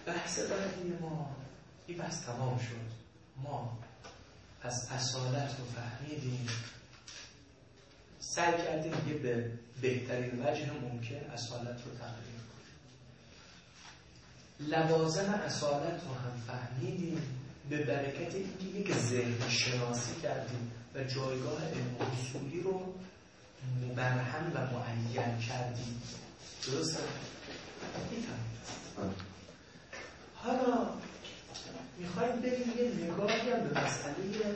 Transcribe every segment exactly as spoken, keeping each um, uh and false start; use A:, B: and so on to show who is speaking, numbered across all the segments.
A: بحث بعدی ما این بحث تمام شد. ما از اصالت رو فهمیدیم، سعی کردیم یه به بهترین وجه ممکن اصالت رو تقریر کنیم. لوازم اصالت رو هم فهمیدیم به برکت اینکه یک ذهن شناسی کردیم و جایگاه علم اصولی رو مبرهن و معین کردیم. درسته؟ میفهمید. حالا میخوایم بریم یه نگاهی هم به مسئله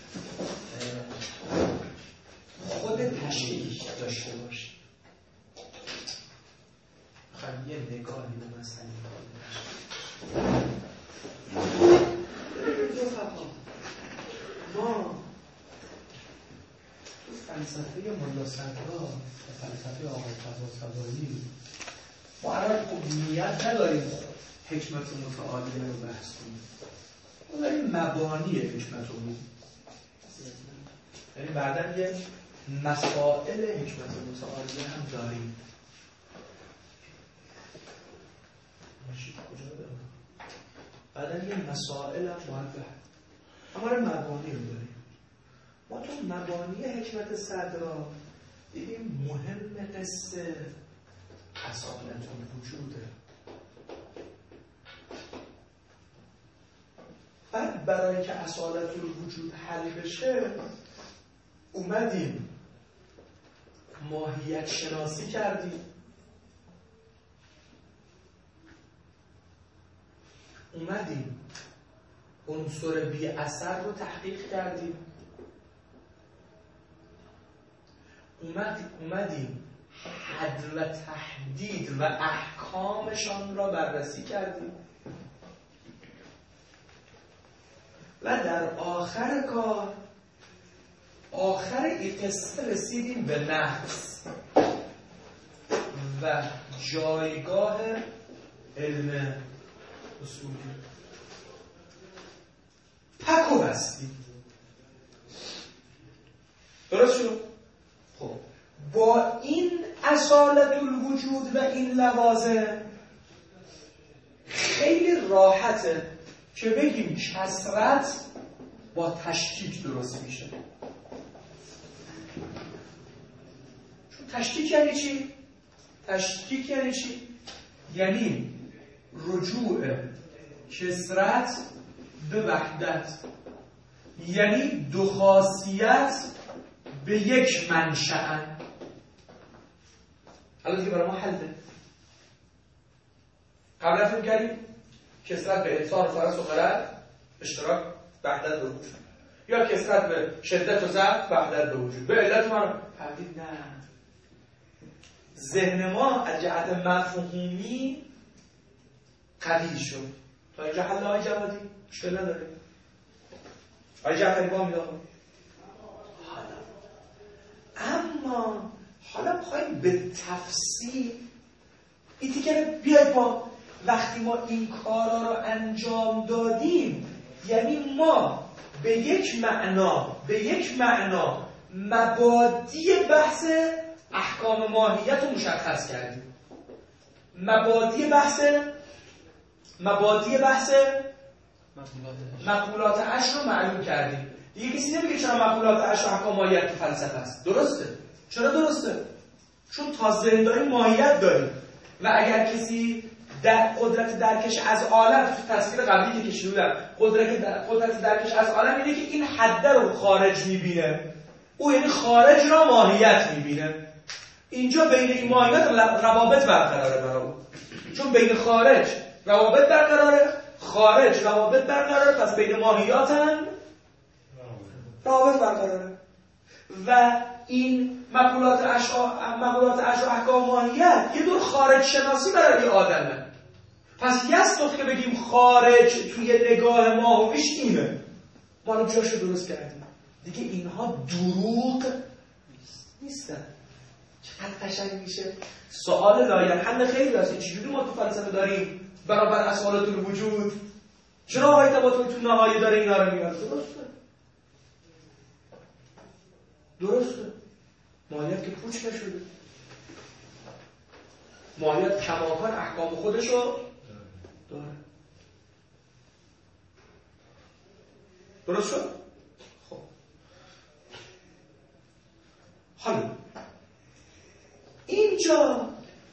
A: خود تشکیک داشته باشیم. میخوایم یه نگاهی به مسئله رفقا، ما تو فلسفه ملا صدرا و فلسفه آقای طباطبایی ما الان نیت نداریم حکمت متعالیه رو بحث کنیم، ما داریم مبانی حکمت رو بگیم، یعنی بعداً یه مسائل حکمت متعالیه هم داریم. ماشید کجا داریم؟ بعداً یه مسائل هم باید به اما رو مبانی رو داریم. ما تو مبانی حکمت صدرا دیدیم مهم قصه اصالت وجوده. بعد برای که اصالت الوجود حل بشه اومدیم ماهیت شناسی کردیم، اومدیم عنصر بی اثر رو تحقیق کردیم، اومد اومدیم حد و تحدید و احکامشان را بررسی کردیم و در آخر کار آخر این قصه رسیدیم به نفس و جایگاه علم اصولی. پک و بستیم. درست شد؟ خب با این اصالت الوجود و این لوازم خیلی راحته که بگیم کثرت با تشکیک درست میشه. چون تشکیک یعنی چی؟ تشکیک یعنی چی؟ یعنی رجوع کثرت به وحدت، یعنی دو خاصیت به یک منشأ. حالا دیگه برای ما حله. قبلا فکر کردیم کثرت به انسان و فرس و خرد اشتراک وحدت به وجود، یا کثرت به شدت و ضعف وحدت به وجود. به علت ما رو فهمید نه، ذهن ما از جهت مفهومی قوی شد. تا اینجا حل آقای جوادی مشکل نداره. آقای جعفری با میداخل حالا اما حالا میخواییم به تفصیل این دیگه بیاید با وقتی ما این کارا رو انجام دادیم، یعنی ما به یک معنا به یک معنا مبادی بحث احکام ماهیت رو مشخص کردیم. مبادی بحث مبادی بحث مقولات عشر رو معلوم کردیم. دیگه کسی نمیگه چرا مقولات عشر و احکام ماهیت تو فلسفه است. درسته؟ چرا درسته؟ چون تا ذهن داریم ماهیت داریم و اگر کسی در قدرت درکش از عالم، تو تصویر قبلی که کشیدم قدرت در... قدرت درکش از عالم اینه که این حد رو خارج میبینه، او یعنی خارج را ماهیت میبینه. اینجا بین این ماهیت روابط برقراره برای او، چون بین خارج روابط برقراره، خارج روابط برقراره، پس بین ماهیات هم روابط برقراره. و این مقولات اشعار مقولات اشعار احکام ماهیت یه دور خارج شناسی برای آدمه. پس یستوف که بگیم خارج توی نگاه ماهویش اینه، ما رو جاشو درست کردیم دیگه. اینها دروغ نیستن. چقدر قشنگ میشه. سوال لاینحل خیلی هست. چجوری ما تو فلسفه داریم برابر اصالت الوجود؟ چرا آقای طباطبایی تو نهایه داره اینا رو میاره؟ درسته درسته ماهیت که پوچ نشده، ماهیت کماکان احکام خودشو داره. درست شد؟ خب حالا اینجا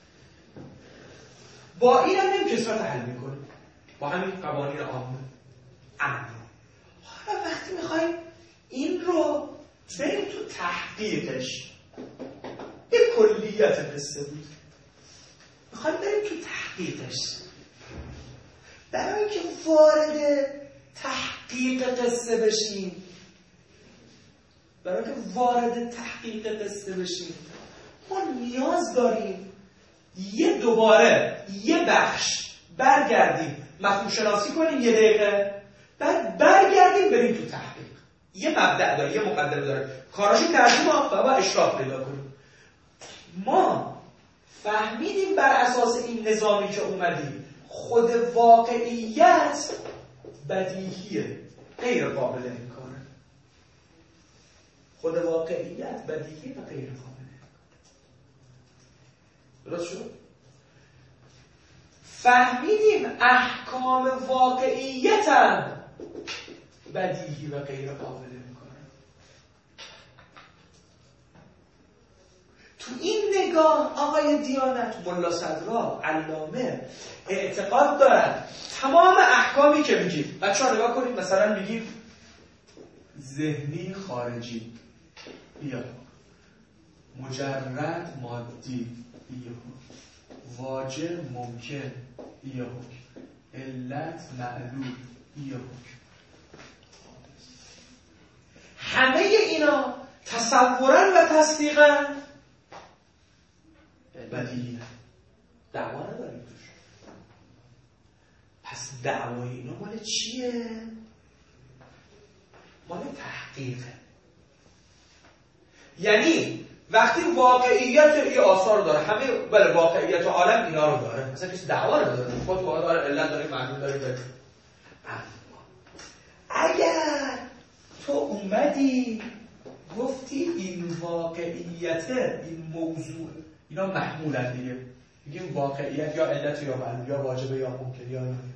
A: با این هم نمی کسرت حل میکنه با همین قوانین عامه. اما حالا وقتی میخوایم این رو بریم تو تحقیقش، یه کلیت قصه بود، میخوایم بریم تو تحقیقش. برای اینکه وارد تحقیق قصه بشیم برای اینکه وارد تحقیق قصه بشیم ما نیاز داریم یه دوباره یه بخش برگردیم مفهوم شناسی کنیم یه دقیقه، بعد برگردیم بریم تو تحقیق. یه مبدأ داره، یه مقدمه داره، کاراشو کردیم ما باید اشراف پیدا کنیم. ما فهمیدیم بر اساس این نظامی که اومدیم خود واقعیت بدیهیه، غیر قابل انکاره. خود واقعیت بدیهی و غیر قابل انکاره. درست شد؟ فهمیدیم احکام واقعیت هم بدیهی و غیر قابل انکاره. تو این نگاه آقای دیانت ملا صدرا علامه اعتقاد دارن تمام احکامی که میگیم، بچه‌ها نگاه کنید، مثلا میگیم ذهنی خارجی بیا، مجرد مادی بیا، واجب ممکن بیا، علت معلول بیا، همه اینا تصورا و تصدیقا بدیهیه، دعوا نداریم توش. پس دعوای اینا مال چیه؟ مال تحقیقه. یعنی وقتی واقعیت یه آثار داره، همه بله واقعیت و عالم اینا رو داره، مثلا کسی دعوا نداره، خود تو داره علت داره معلول داره داره. اگر تو اومدی گفتی این واقعیته، این موضوع اینا محمولن دیگه، میگیم واقعیت یا علت یا معلول یا واجبه یا ممکن یا نه.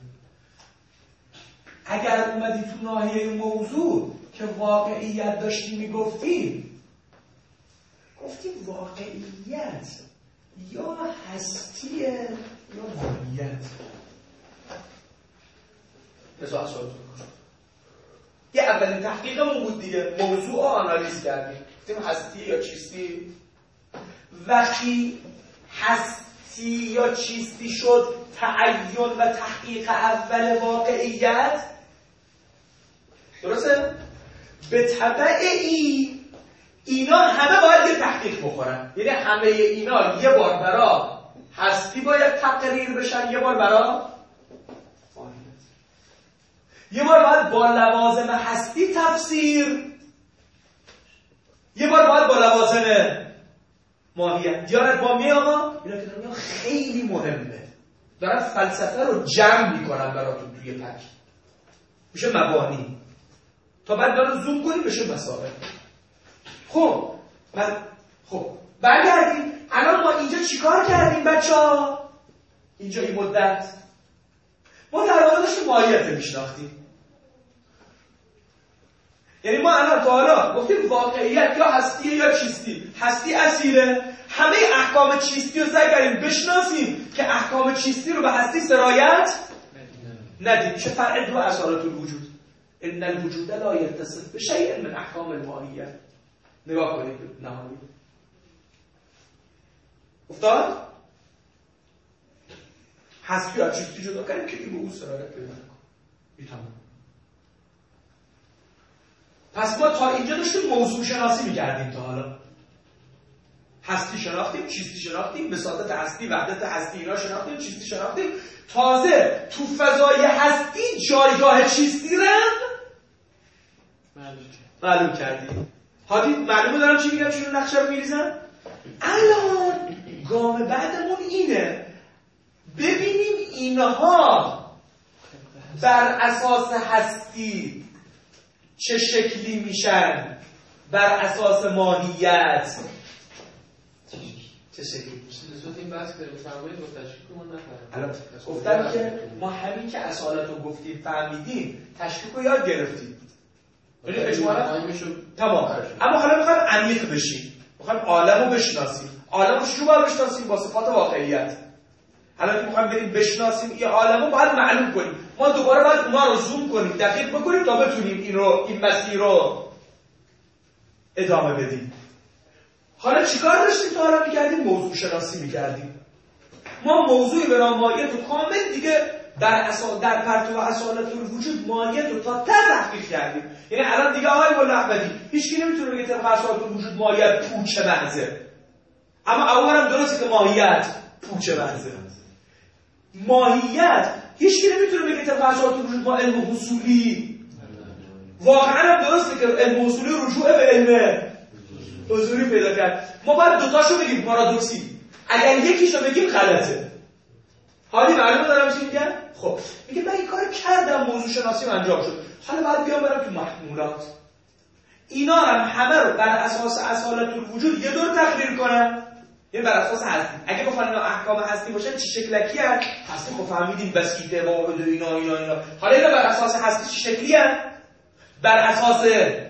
A: اگر اومدی تو ناحیه موضوع که واقعیت داشتی میگفتی، گفتی واقعیت یا هستیه یا ماهیت. مثلا سوال کنم یه اولین تحقیقمون بود دیگه، موضوع رو آنالیز کردیم، گفتیم هستی یا چیستی. وقتی هستی یا چیستی شد تعین و تحقیق اول واقعیت، درسته؟ به تبع ای اینا همه باید یه تحقیق بخورن، یعنی همه اینا یه بار برای هستی باید تقریر بشن، یه بار برای ماهیت، یه بار باید با لوازم هستی تفسیر، یه بار باید با لوازم ماهیت. دیانت با می آقا اینا که دارم خیلی مهمه، دارن فلسفه رو جمع میکنن براتون توی پک، میشه مبانی، تا بعد دارن زوم کنیم بشه مسائل. خب من خب برگردیم الان ما اینجا چیکار کردیم بچه‌ها؟ اینجا این مدت ما در واقع داشتیم ماهیت میشناختیم. یعنی ما الان تا حالا گفتیم واقعیت یا هستیه یا چیستی. هستی اصیله، همه احکام چیستی رو سعی کردیم بشناسیم که احکام چیستی رو به هستی سرایت ندیم. میشه فرع دو اصالت الوجود، ان الوجود لا یتصف بشیء من احکام الماهیه. نگاه کنید نهایی افتاد هستی یا چیستی جدا کردیم که این به اون سرایت پیدا کنیم. تمام. پس ما تا اینجا داشتیم موضوع شناسی می‌کردیم، تا حالا هستی شناختیم، چیستی شناختیم، وساطت هستی، وحدت هستی اینا شناختیم، چیستی شناختیم. تازه تو فضای هستی جایگاه چیستی رو معلوم کردیم. حالی معلومه دارم چی میگم، چون نقشه رو میریزم. الان گام بعدمون اینه ببینیم اینها بر اساس هستی چه شکلی میشن، بر اساس ماهیت چه شکلی میشن.
B: لزوم این بحث که فرمایید با تشکیک ما نفهمید.
A: الان گفتم که ما همین که اصالت رو گفتیم فهمیدیم، تشکیک رو یاد گرفتیم. ولی اجمالا تمام. اما حالا میخوایم عمیق بشیم، میخوایم عالم رو بشناسیم. عالم رو چجور باید بشناسیم؟ با صفات واقعیت. حالا که میخوایم بریم بشناسیم این عالم رو باید معلوم کنیم. ما دوباره باید اونا رو زوم کنیم، دقیق بکنیم تا بتونیم این رو این مسیر رو ادامه بدیم. حالا چیکار داشتیم تا حالا میکردیم؟ موضوع شناسی میکردیم. ما موضوعی به نام ماهیت و کامل دیگه در اصال در پرتو اصالت الوجود ماهیت رو تا ته تحقیق کردیم. یعنی الان دیگه آقای مولا احمدی هیچکی نمیتونه بگه طبق اصالت الوجود ماهیت پوچ محضه. اما اولم درسته که ماهیت پوچ محضه. ماهیت هیچکی نمیتونه بگه طبق اصالت الوجود ما علم حصولی. واقعا هم درسته که علم حصولی رجوع به علم حضوری پیدا کرد. ما باید دوتاشو بگیم پارادوکسی. اگر یکیشو بگیم غلطه. حالی معلومه دارم چی میگم؟ خب میگه من این کار کردم، موضوع شناسی انجام شد. حالا باید بیام برم تو محمولات. اینا هم همه رو بر اساس اصالت الوجود یه دور تقریر کنم. یه بر اساس هستی. اگه بخوام اینا احکام هستی باشن چه شکلکی هست؟ هستی خب فهمیدیم بسیطه واحد اینا اینا اینا. حالا اینا بر اساس هستی چه شکلی هست؟ بر اساس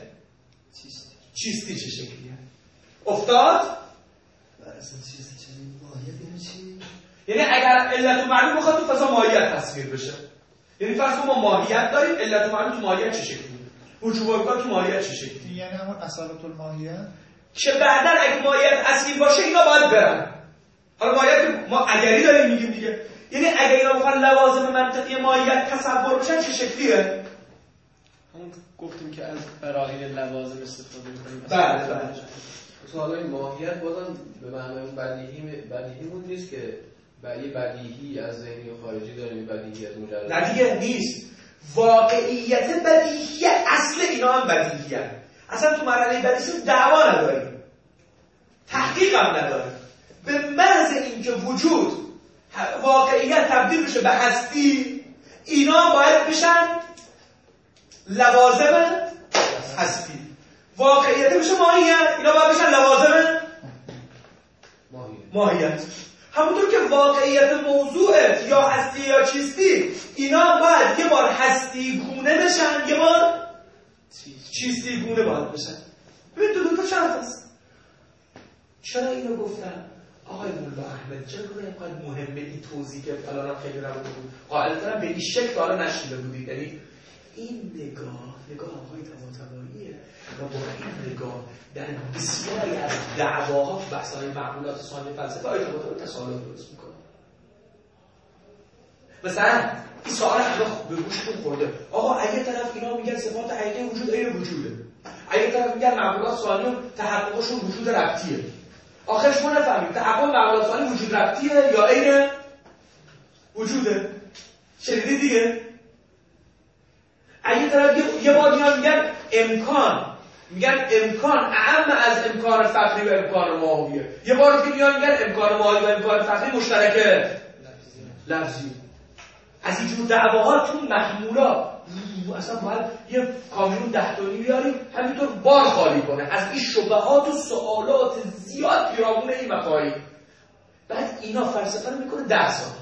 A: چیستی چه شکلی هست؟ افتاد؟
C: بر اساس چیستی چه ماهیت یعنی چی؟
A: یعنی اگر علت و معلوم بخواد تو فضا ماهیت تصویر بشه. یعنی فرض کن ما ماهیت داریم، علت و معلوم تو ماهیت چه شکلی؟ وجوب و امکان تو ماهیت چه شکلی؟
D: یعنی همون اصالت الماهیت
A: که بعداً اگه ماهیت اصلی باشه اینا باید برن. حالا ماهیت ما اگری داریم میگیم دیگه. یعنی اگه اینا بخوان لوازم منطقی ماهیت تصور بشن چه شکلیه؟
B: همون گفتیم که از براهین لوازم استفاده می‌کنیم.
A: بله بله.
B: حالا این ماهیت بازم به معنای بدیهی بدیهیمون نیست که یه بدیهی از ذهنی و خارجی داریم، بدیهی از مجرد.
A: نه دیگه نیست. واقعیت بدیهیت اصل اینا هم بدیهیت. اصلا تو مرحله بدیهی دعوا نداریم. تحقیق هم نداریم. به محض اینکه وجود واقعیت تبدیل بشه به هستی، اینا باید بشن لوازم هستی. واقعیت بشه ماهیت، اینا باید بشن لوازم ماهیت. همونطور که واقعیت موضوعت یا هستی یا چیستی، اینا باید یه بار هستی گونه بشن، یه بار چیستی گونه باید بشن. ببین دو دو تا شرط هست. چرا اینو گفتم؟ آقای مولا احمد چرا اینقدر مهمه این توضیح که الان خیلی نبوده بود؟ قاعدتاً به این شکل حالا نشیده بودید. یعنی این نگاه نگاه آقای طباطباییه و با این نگاه در بسیاری از دعواها و بحث‌های معقولات ثانی فلسفه آقای طباطبایی تساهلات درست میکنه. مثلا این سوال همه به گوشتون خورده. آقا اگه طرف اینا میگن صفات حقیقی وجود عین وجوده، اگه طرف میگن معقولات ثانی تحققشون وجود ربطیه، آخرش ما نفهمیم تحقق معقولات ثانی وجود ربطیه یا عین وجوده. شنیدید دیگه؟ اگه طرف یه بار میان میگن امکان، میگن امکان اعم از امکان فقری و امکان ماهویه، یه بار که میان میگن امکان ماهوی و امکان فقری مشترکه لفظی. از این جور دعواها تو محمولا اصلا باید یه کامیون ده تونی بیاریم همینطور بار خالی کنه از این شبهات و سوالات زیاد پیرامون این مفاهیم. بعد اینا فلسفه رو میکنه ده سال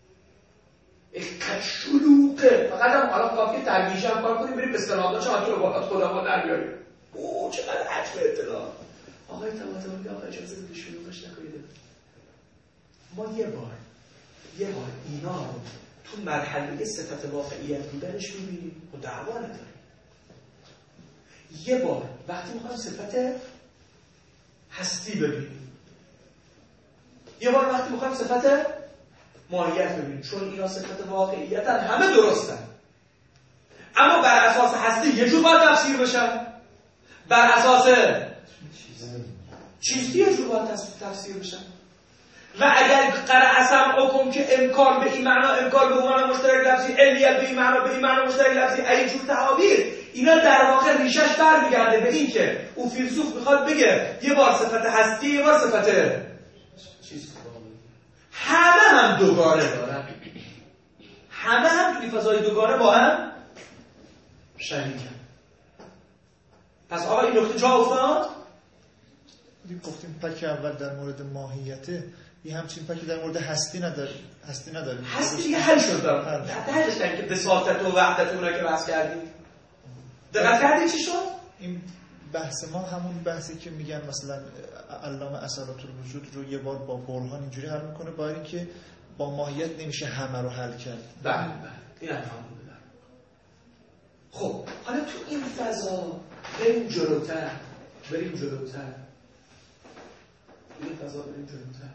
A: اخت شلوغه. فقط هم حالا کافیه ترگیشه هم کار کنیم بریم استناداش هم تو عبارات خودمون در بیاریم. اوه چقدر حجم اطلاع. آقای طباطبایی میگه آقا اجازه بده شلوغش نکنید. ما یه بار یه بار اینا رو تو مرحله صفت واقعیت بودنش میبینیم و دعوا نداریم. یه بار وقتی میخوایم صفت هستی ببینیم، یه بار وقتی میخوایم صفت ماهیت ببینیم، چون اینا صفت واقعیت هم همه درستن، اما بر اساس هستی یه جور باید تفسیر بشن، بر اساس چیزی یه جور باید تفسیر بشن. و اگر قرع سمع حکم که امکان به این معنا امکان به معنا مشترک لفظی، علیت به این معنا به این معنا مشترک لفظی، ای جور تعابیر، اینا در واقع ریشش برمیگرده به این که او فیلسوف میخواد بگه یه بار صفت هستی یه بار صفت چیز، همه هم دوگانه دارن، همه هم توی فضای دوگانه با هم شریکن. پس آقا این نکته جا افتاد؟
D: گفتیم پک اول در مورد ماهیته، یه همچین پکی در مورد هستی نداریم. هستی نداریم.
A: هستی دیگه حل شد دارم. حلش کردیم که بساطت و وحدت اونا که بحث کردیم. دقت کردی چی شد؟
D: این بحث ما همون بحثی که میگن مثلا علامه اثرات الوجود رو یه بار با برهان اینجوری حل میکنه، باید اینکه با ماهیت نمیشه همه رو حل کرد.
A: بله بله این هم بوده. خب حالا تو این فضا بریم جلوتر بریم جلوتر این فضا بریم جلوتر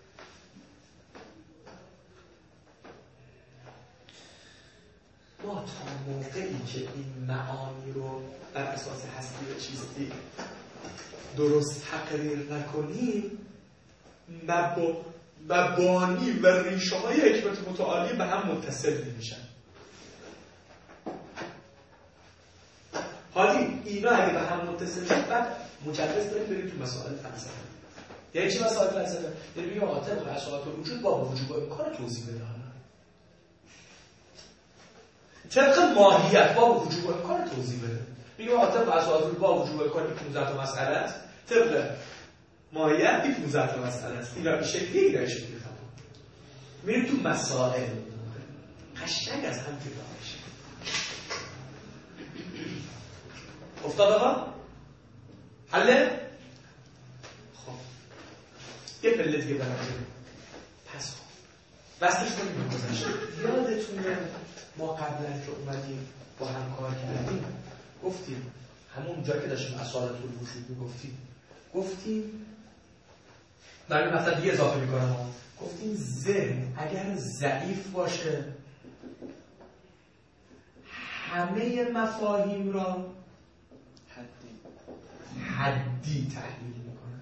A: ما تا موقعی که این معانی رو بر اساس هستی و چیزی درست تقریر نکنیم، مب... مبانی و ریشه های حکمت متعالی به هم متصل نمیشن. حالی اینا اگه به هم متصل شد بعد مجوز داریم بریم تو مسائل فلسفه. یعنی چی مسائل فلسفه؟ یعنی بگیم آقا طبق اساسات وجود با وجود امکان توضیح بده. طبق ماهیت با وجود امکان توضیح بده. میگم آقا طبق اساسات با وجود امکان پانزده تا مسئله است. طبق ماهیت این پانزده تا مسئله است. اینا به شکلی اینا شکلی تمام. میریم تو مسائل. قشنگ از هم جدا میشه. افتاد آقا؟ حله؟ خب یه پله دیگه برم جلو. پس خب وصلش کنیم به گذشته. یادتونه ما قبلا که اومدیم با هم کار کردیم گفتیم همون جایی که داشتیم اصالت الوجود میگفتیم گفتیم در مثلا دیگه اضافه میکنم گفتیم ذهن اگر ضعیف باشه همه مفاهیم را حدی حدی تحلیل میکنه.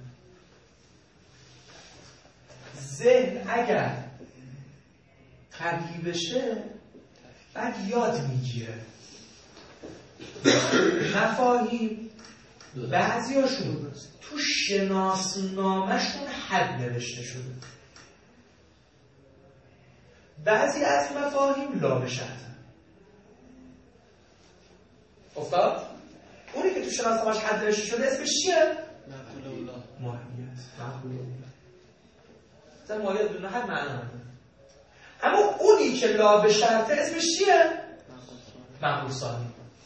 A: ذهن اگر قوی بشه بعد یاد میگیره. مفاهیم بعضیاشون تو شناسنامه‌شون حد نوشته شده، بعضی از مفاهیم لا به شرطن. افتاد؟ اونی که تو شناسنامه‌اش حد نوشته شده اسمش چیه؟ ماهیت. مثلا ماهیت بدون حد معنا نداره. اما اونی که لا به شرطه اسمش چیه؟ معقول ثانی.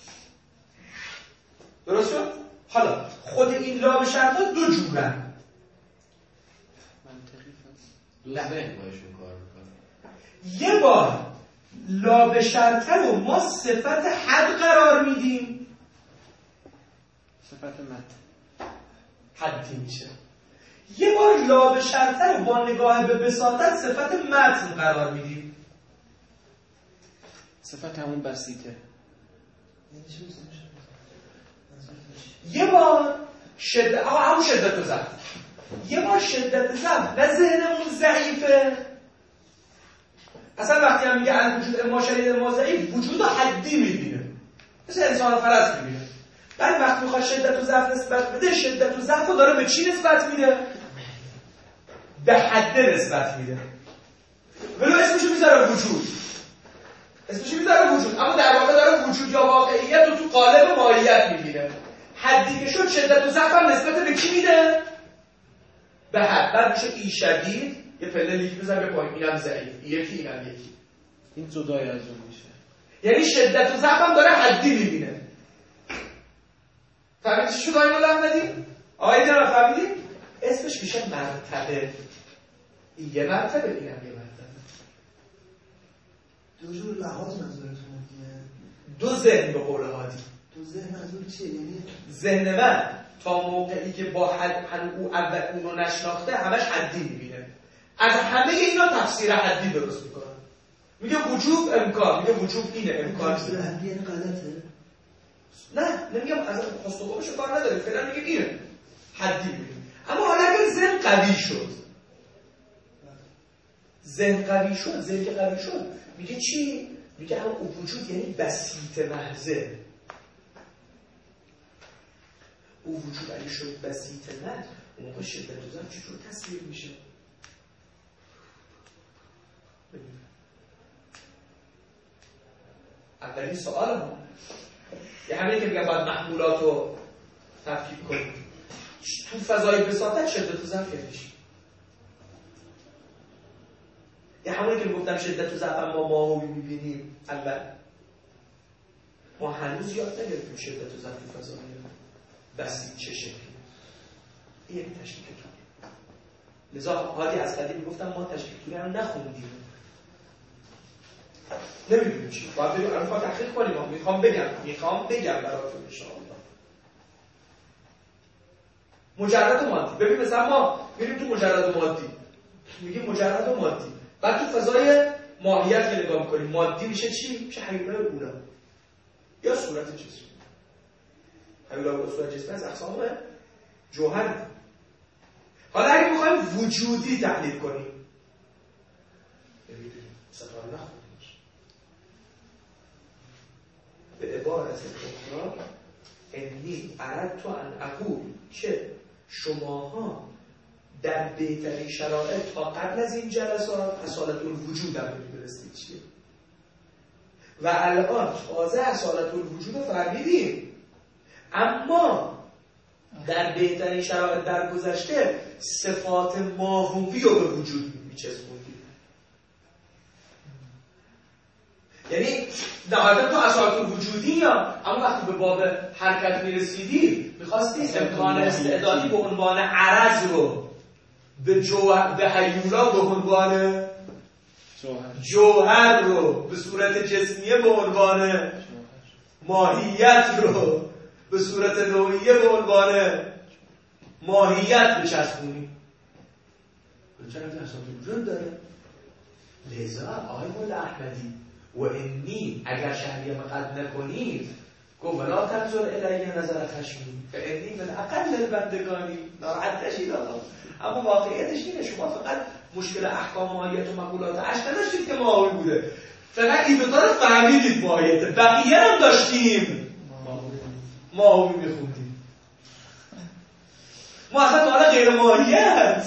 A: درست شد؟ حالا خود این لا به شرطه دو جورن.
B: دو ذهن باشون کار میکنه.
A: یه بار لا به شرطه رو ما صفت حد قرار میدیم،
C: صفت متن
A: حدی میشه. یه بار لا به شرطه رو با نگاه به بساطت صفت متن قرار میدیم،
C: صفت همون بسیطه.
A: یه بار شدت همون شدت و ضعف، یه بار شدت ضعف و ذهنمون ضعیفه. اصلا وقتی هم میگه الوجود اما شدید اما ضعیف وجود حدی میبینه، مثل انسان فرض میبینه. بعد وقتی میخواد شدت و ضعف نسبت بده شدت و ضعف رو داره به چی نسبت میده؟ به حد نسبت میده. ولو اسمشو میذاره وجود، اسمشو میذاره وجود، اما در واقع داره وجود یا واقعیت رو تو قالب ماهیت میگیره. حدی که شد شدت و ضعف هم نسبت به کی میده؟ به حد. بعد میشه ای شدید، یه پله لیک بزن به پایین، اینم ضعیف، یکی اینم یکی.
C: این جدای از اون میشه.
A: یعنی شدت و ضعف هم داره حدی میبینه. فهمیدی چی شد آقای مولا احمدی؟ آقای جناب فهمیدی؟ اسمش میشه مرتبه. این یه مرتبه، اینم یه مرتبه.
C: دو جور لحاظ منظورتون دیگه.
A: دو ذهن به قول هادی.
C: دو ذهن منظور چیه؟ یعنی
A: ذهن من تا موقعی که با حد او اول اونو نشناخته همش حدی میبینه. از همه اینا تفسیر حدی درست میکنه. میگه وجوب امکان، میگه وجوب اینه امکان.
C: تفسیر حدی یعنی غلطه؟
A: نه نمیگم از خواست و خوابشو کار نداره، فعلا میگه اینه حدی میبینه. اما حالا اگر ذهن قوی شد، ذهن قوی شد، ذهن که قوی شد میگه چی؟ میگه هم وجود یعنی بسیط محضه. او وجود اگه شد بسیط محض، اون موقع شدت و ضعف چطور تصویر میشه؟ اولین سوال ما یه همینه که میگم باید محمولات رو تفکیک کنیم. تو فضای بساطت شدت و ضعف یعنی چی؟ یه همونی که گفتم شدت و ضعف ما ماهوی میبینیم اول ما هنوز یاد نگرفتیم شدت و ضعف فضایی بسیط چه شکلی. این یک تشکیل کردیم. لذا حالی از قدیم گفتم ما تشکیل رو نخوندیم. نمیدونیم چی. باید بریم الان باید تحقیق کنیم. میخوام بگم میخوام بگم براتون ان شاء الله. مجرد و مادی. ببین مثلا ما میریم تو مجرد و مادی. میگیم مجرد و مادی. بعد تو فضای ماهیت که نگاه می‌کنیم مادی میشه چی؟ میشه حیوله اولا. یا صورت جسمی. حیوله اولا صورت جسمی از اقسام جوهر. حالا اگه می‌خوایم وجودی تحلیل کنیم. ببینید ستاره نخونیم. به عبارت اخرى انی اردت ان اقول که شماها در بهترین شرایط تا قبل از این جلسات اصالت الوجود هم می‌دونستید چیه و الان تازه اصالت الوجود رو فهمیدیم، اما در بهترین شرایط در گذشته صفات ماهوی رو به وجود می‌چسبوندیم. یعنی نهایتا تو اصالت الوجودی یا اما وقتی به باب حرکت میرسیدی میخواستی امکان استعدادی به عنوان عرض رو به جوهر به هیولا به عنوان جوهر. جوهر رو به صورت جسمیه به عنوان ماهیت رو به صورت نوعیه به عنوان ماهیت بچسبونی. چرا که اصلا وجود داره؟ لذا آقای مولا احمدی و انی اگر شهریه قد نکنید گفت ولا تنظر الیه نظر خشمی فانی من اقل البندگانی ناراحت نشید آقا. اما واقعیتش اینه شما فقط مشکل احکام ماهیت و مقولات عشق نداشتید که ماهوی بوده، فقط این دوتا رو فهمیدید ماهیت، بقیه هم داشتیم ماهوی میخوندیم. ما اصلا تا حالا غیر ماهیت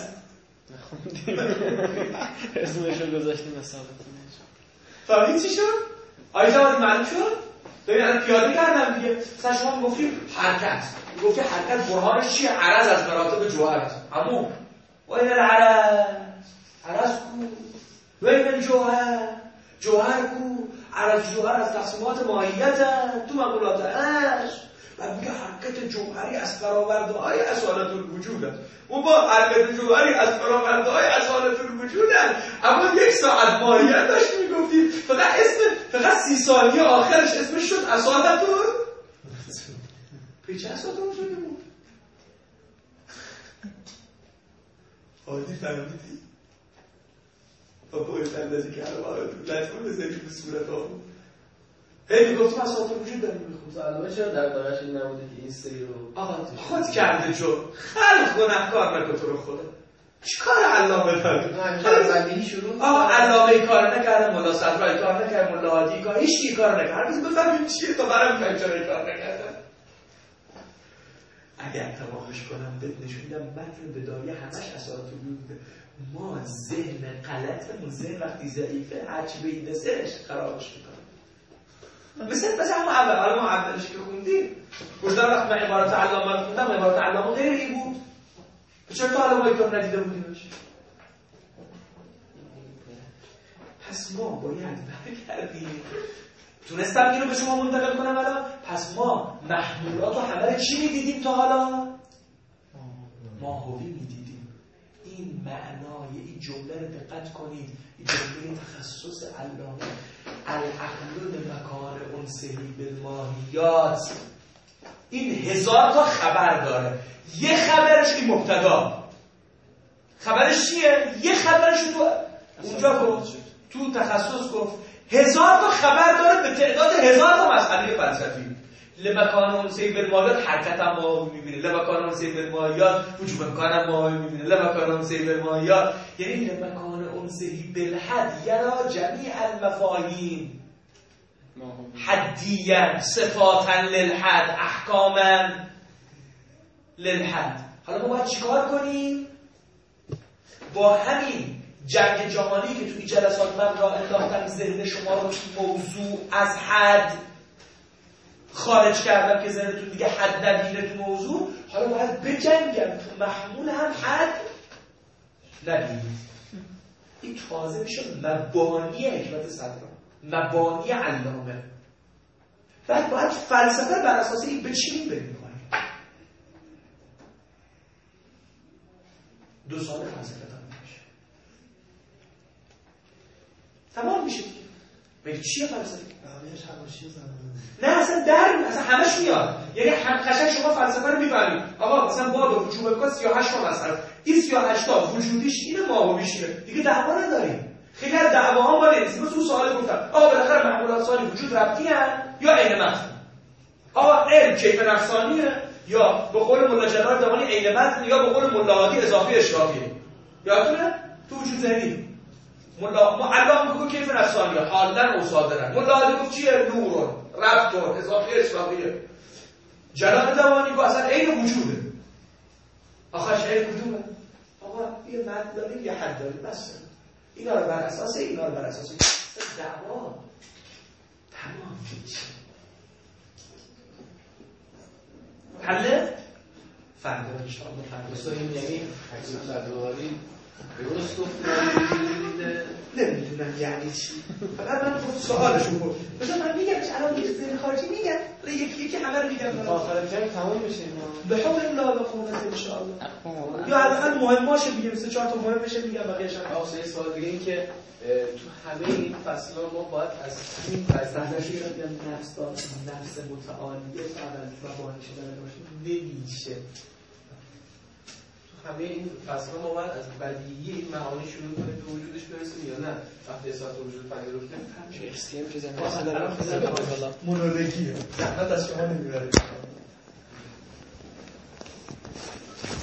E: اسمشو گذاشتیم اصالت.
A: فهمید چی شد؟ آیا جوادی معلوم شد؟ ببین الان پیاده کردم دیگه. مثلا شما میگفتیم حرکت، میگفتی حرکت برهانش چیه؟ عرض از مراتب جوهر است. اما وین العرض، عرض کو وین الجوهر، جوهر کو عرض جوهر از تقسیمات ماهیت تو مقولات عشق و میگه حرکت جوهری از فراورده‌های اصالت الوجود است. و با حرکت جوهری از فراورده‌های اصالت الوجود است. اما یک ساعت ماهیت داشت میگفتیم فقط اسم فقط سی ثانیه آخرش اسمش شد اصالت الوجود. پیچه اصالت الوجود بود. عادی فهمیدی؟ با باید اندازی که هر باید لطفا بذاری به صورت ها هی میگفتیم اصالت الوجود داریم میخونیم.
B: علامه چرا در دارش این نبوده که این سری رو
A: آقا خود کرده جو خلق گناه کار نکن تو رو خدا. چی کار علامه داری؟
B: همه شروع
A: آقا علامه کار نکرده، ملا صدرایی کار نکرده، ملا عادی کار هیچ کی کار نکرده. بس بفهمیم چیه تا برام میگم چرا کار نکردم. اگر تمامش کنم بهت نشون میدم متن بدایه همش اصالت الوجود بوده. ما ذهن غلطمون ذهن وقتی ضعیفه هرچی به این دستش خرابش میکنه. مثل مثل همون اول حالا ما اولش که خوندیم گفتم وقتی من عبارت علامه رو خوندم عبارت علامه غیری بود. چرا تو علامه کار ندیده بودیمش؟ پس ما باید برگردیم. تونستم اینو به شما منتقل کنم الان. پس ما محمولات و همه چی میدیدیم تا حالا؟ ماهوی میدیدیم. این معنای این جمله رو دقت کنید. این جمله تخصص علامه العقل مکان انسهی بالماهیات. این هزار تا خبر داره. یه خبرش این مبتدا. خبرش چیه؟ یه خبرش تو اونجا گفت تو تخصص گفت هزار تا خبر داره به تعداد هزار تا مسئله فلسفی. لمکان انسهی بالماهیات حرکت هم ماهوی میبینه، لمکان انسهی بالماهیات وجوب امکان هم ماهوی میبینه، لمکان انسهی بالماهیات یعنی لمکان انسهی بالحد یرا جمیع المفاهیم حدیاً صفاتاً للحد احکاماً للحد. حالا ما باید چیکار کنیم؟ با همین جنگ جهانی که توی جلسات من را انداختم ذهن شما رو موضوع از حد خارج کردم که ذهنتون دیگه حد نبینه تو موضوع. حالا باید بجنگم تو محمول هم حد نبینید. این تازه میشه مبانی حکمت صدرا، مبانی علامه. بعد باید فلسفه بر اساس این بچینیم بریم کنیم. دو سال فلسفه تمام میشه. تمام میشه. بگی چیه فلسفه؟
C: بقیه‌اش حواشی زمان.
A: نه اصلا در اصلا همش میاد. یعنی هم قشنگ شما فلسفه رو میفهمید. آقا مثلا باب وجوب کا سیاهش تا مثلا این سیاهش تا وجودیش اینه ما میشه. دیگه دعوا نداریم. خیلی از دعواها ما نیست. مثلا اون سوال گفتم آقا بالاخره معقولات سالی وجود ربطی ان یا عین متن؟ آقا علم کیف نفسانیه یا به قول ملا جلال دامانی عین متن یا به قول ملا هادی اضافی اشرافیه؟ یادتونه؟ تو وجود ذهنی ملا معلم میگه کیف نفسانیه حالن و صادرن. ملا هادی گفت چیه؟ نورون ربطون اضافی اشرافیه. جلال دامانی گفت اصلا عین وجوده. آخرش عین کدومه؟ آقا یه متن داریم یه حد داریم بس. اینا رو بر اساس اینا رو بر اساس دعوا تمام میشه. حله؟ فردا ان شاء الله فردا.
B: مثلا این یعنی حکیم صدواری درست گفت دیده
A: نمیدونم یعنی چی. فقط من خود سوالشون بود. مثلا من میگم که الان یه ذهن خارجی میگم یکی یکی همه رو میگم
E: آخر جنگ تمام میشه اینا.
A: به حول الله و قوت ان شاء الله. یا حداقل مهماشه میگم سه چهار تا مهم بشه میگم بقیه‌اش هم.
B: آخه یه سوال دیگه این که تو همه این فصل‌ها ما باید از این فلسفه‌شون
C: نفس دار نفس متعالیه اول زبان شده باشه نمیشه.
B: تو همه این فصل‌ها ما باید از بدیهی این معانی شروع کنیم به وجودش برسیم یا نه وقتی احساس وجود پذیرفتیم
E: شکسپیر که زمین مثلا
A: مونولوژیه. زحمت از شما نمیبره.